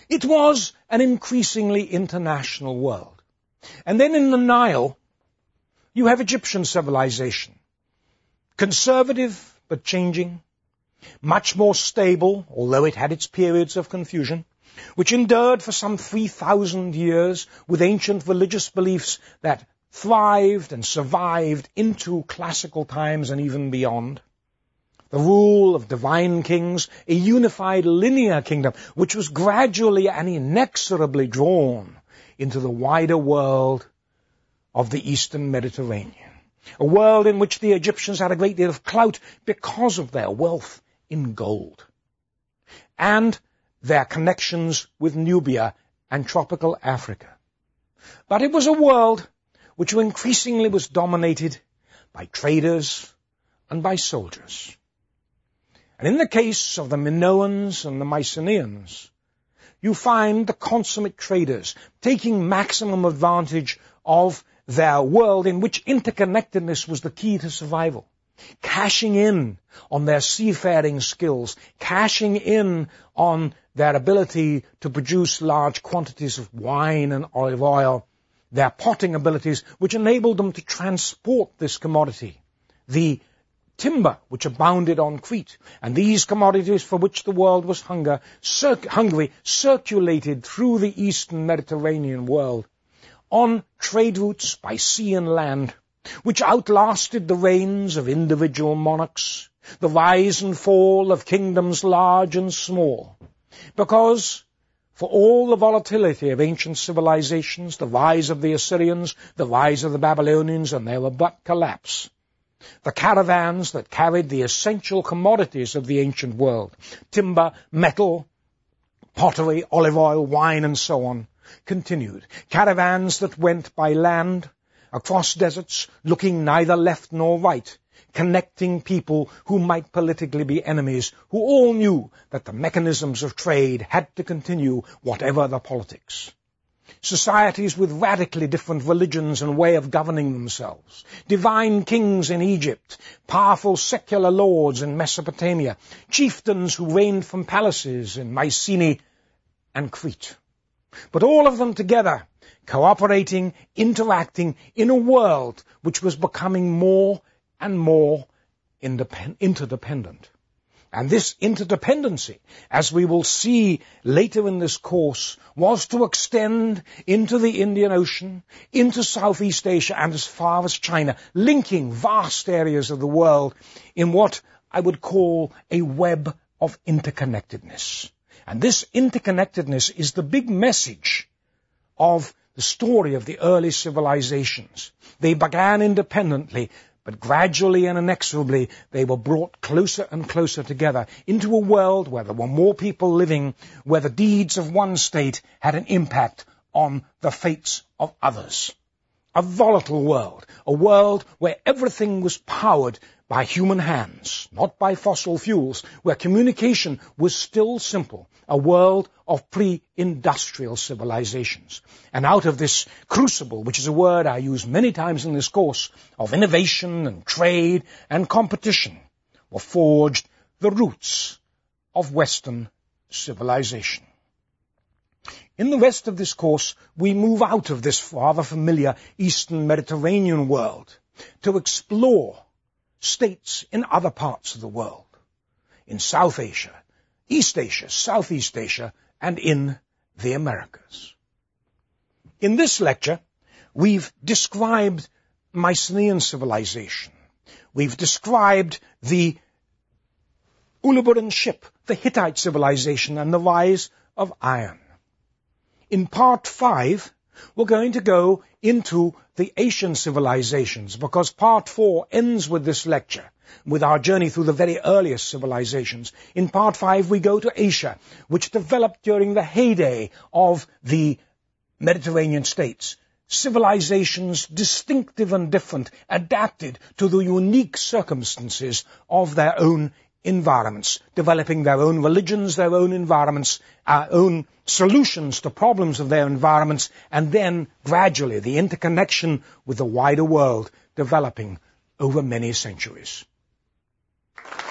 It was an increasingly international world. And then in the Nile, you have Egyptian civilization. Conservative but changing, much more stable, although it had its periods of confusion, which endured for some 3,000 years with ancient religious beliefs that thrived and survived into classical times and even beyond. The rule of divine kings, a unified linear kingdom, which was gradually and inexorably drawn into the wider world of the Eastern Mediterranean. A world in which the Egyptians had a great deal of clout because of their wealth in gold and their connections with Nubia and tropical Africa. But it was a world which increasingly was dominated by traders and by soldiers. And in the case of the Minoans and the Mycenaeans, you find the consummate traders taking maximum advantage of their world in which interconnectedness was the key to survival, cashing in on their seafaring skills, cashing in on their ability to produce large quantities of wine and olive oil, their potting abilities, which enabled them to transport this commodity, the timber which abounded on Crete, and these commodities for which the world was hungry circulated through the Eastern Mediterranean world on trade routes by sea and land, which outlasted the reigns of individual monarchs, the rise and fall of kingdoms large and small, because for all the volatility of ancient civilizations, the rise of the Assyrians, the rise of the Babylonians, and their abrupt collapse, the caravans that carried the essential commodities of the ancient world, timber, metal, pottery, olive oil, wine, and so on, continued. Caravans that went by land, across deserts, looking neither left nor right, connecting people who might politically be enemies, who all knew that the mechanisms of trade had to continue whatever the politics. Societies with radically different religions and way of governing themselves, divine kings in Egypt, powerful secular lords in Mesopotamia, chieftains who reigned from palaces in Mycenae and Crete. But all of them together, cooperating, interacting in a world which was becoming more and more interdependent. And this interdependency, as we will see later in this course, was to extend into the Indian Ocean, into Southeast Asia, and as far as China, linking vast areas of the world in what I would call a web of interconnectedness. And this interconnectedness is the big message of the story of the early civilizations. They began independently, but gradually and inexorably they were brought closer and closer together into a world where there were more people living, where the deeds of one state had an impact on the fates of others. A volatile world, a world where everything was powered by human hands, not by fossil fuels, where communication was still simple, a world of pre-industrial civilizations. And out of this crucible, which is a word I use many times in this course, of innovation and trade and competition, were forged the roots of Western civilization. In the rest of this course, we move out of this rather familiar Eastern Mediterranean world to explore states in other parts of the world, in South Asia, East Asia, Southeast Asia, and in the Americas. In this lecture, we've described Mycenaean civilization. We've described the Uluburun ship, the Hittite civilization, and the rise of iron. In part 5, we're going to go into the Asian civilizations, because part 4 ends with this lecture, with our journey through the very earliest civilizations. In part 5, we go to Asia, which developed during the heyday of the Mediterranean states. Civilizations distinctive and different, adapted to the unique circumstances of their own environments, developing their own religions, their own environments, our own solutions to problems of their environments, and then gradually the interconnection with the wider world developing over many centuries.